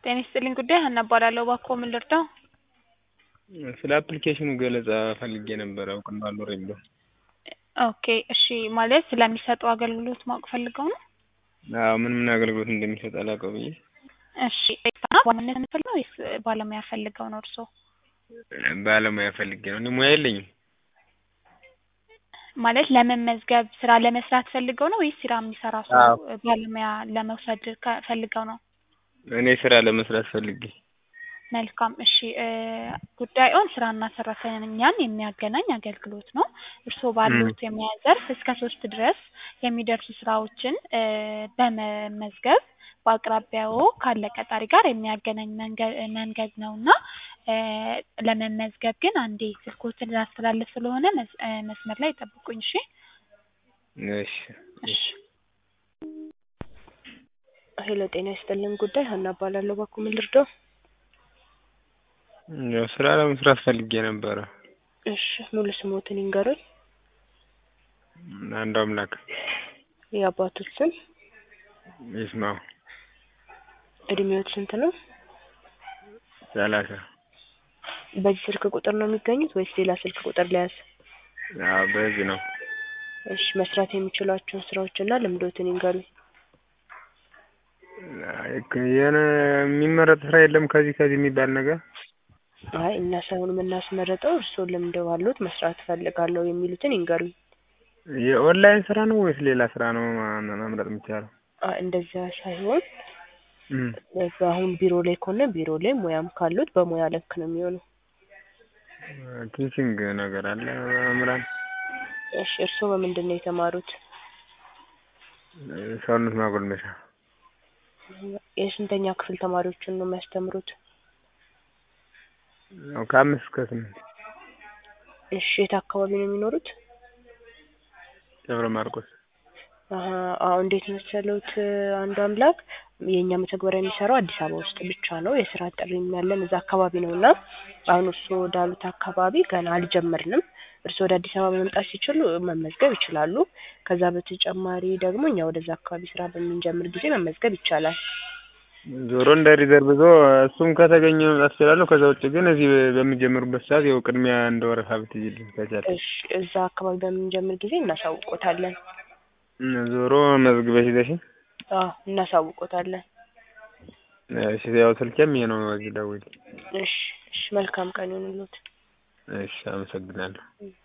ጤና ይስጥልኝ ጉዳይ ሀና እባላለሁ። እባክዎ ምን ልርዳው? ስለ አፕሊኬሽኑ ገለጻ ፈልጌ ነበር እውቅና አልኖረኝ ብሎ። ኦኬ እሺ ማለት ስለሚሰጠው አገልግሎት ማወቅ ፈልገው ነው? አዎ ምን አገልግሎት እንደሚሰጥ አላውቀው ብዬ። እሺ ዋናነት የምትፈልገው ወይስ ባለሙያ ፈልገው ነው እርስዎ? ባለሙያ ፈልጌ ነው። እኔ ሙያ የለኝም። ማለት ለመመዝገብ ስራ ለመስራት ፈልገው ነው ወይስ ስራ የሚሰራ ሰው አዎ ባለሙያ ለመውሰድ ፈልገው ነው? እኔ ስራ ለመስራት ፈልጌ። መልካም እሺ ጉዳዩን ስራና ሰራተኛን የሚያገናኝ አገልግሎት ነው። እርስዎ ባሉት የሙያ ዘርፍ እስከ 3 ድረስ የሚደርሱ ስራዎችን በመመዝገብ በአቅራቢያው ካለ ቀጣሪ ጋር የሚያገናኝ መንገድ ነውና ለመመዝገብ ግን አንዴ ስልክዎትን ላስተላልፍ ስለሆነ መስመር ላይ ይጠብቁኝ እሺ? እሺ እሺ ሄሎ ጤና ይስጥልኝ ጉዳይ ሀና እባላለሁ። እባክዎ ምን ልርዳው? ያው ስራ ለመስራት ፈልጌ ነበረ። እሺ ሙሉ ስሞትን ይንገሩኝ? አንዱ አምላክ የአባቶት ስም? ይስማው። እድሜዎት ስንት ነው? 30 በዚህ ስልክ ቁጥር ነው የሚገኙት ወይስ ሌላ ስልክ ቁጥር ልያዝ? አዎ በዚህ ነው። እሺ መስራት የሚችሏቸውን ስራዎችና ልምዶትን ይንገሩኝ? የሚመረጥ ስራ የለም ከዚህ የሚባል ነገር? አይ እና ሳይሆን የምናስመርጠው እርስዎ ልምድ ባሉት መስራት እፈልጋለሁ የሚሉትን ይንገሩኝ? የኦንላይን ስራ ነው ወይስ ሌላ ስራ ነው መምረጥ የሚቻለው? እንደዛ ሳይሆን አሁን ቢሮ ላይ ከሆነ ቢሮ ላይ ሙያም ካሉት በሙያ ልክ ነው የሚሆነው። ቲቺንግ ነገር አለ መምህራን? እሺ እርስዎ በምንድን ነው የተማሩት? ሰውነት ማጎልመሻ። የስንተኛ ክፍል ተማሪዎችን ነው የሚያስተምሩት? ከ5 እስከ 8። እሺ የት አካባቢ ነው የሚኖሩት? ደብረ ማርቆስ። አዎ እንዴት መሰለዎት አንዱ አምላክ የኛ መተግበሪያ የሚሰራው አዲስ አበባ ውስጥ ብቻ ነው። የስራ ጥሪም ያለን እዛ አካባቢ ነውና አሁን እርስዎ ወዳሉት አካባቢ ገና አልጀመርንም። እርስዎ ወደ አዲስ አበባ መምጣት ሲችሉ መመዝገብ ይችላሉ። ከዛ በተጨማሪ ደግሞ እኛ ወደዛ አካባቢ ስራ በምንጀምር ጊዜ መመዝገብ ይቻላል። ዞሮ እንደ ሪዘርቭ ዞ እሱም ከተገኘ መምጣት ይችላሉ። ከዛ ውጭ ግን እዚህ በሚጀምሩበት ሰዓት ያው ቅድሚያ እንደ ወረፋ ብትይዝልኝ ከቻለ። እሺ እዛ አካባቢ በምንጀምር ጊዜ እናሳውቆታለን። ዞሮ መዝግበሽ ይዘሽኝ? አዎ እናሳውቆታለን። እሺ ያው ስልኬም ይሄ ነው እዚህ ደውዪልኝ። እሺ መልካም ቀን ይሁንልዎት። እሺ አመሰግናለሁ።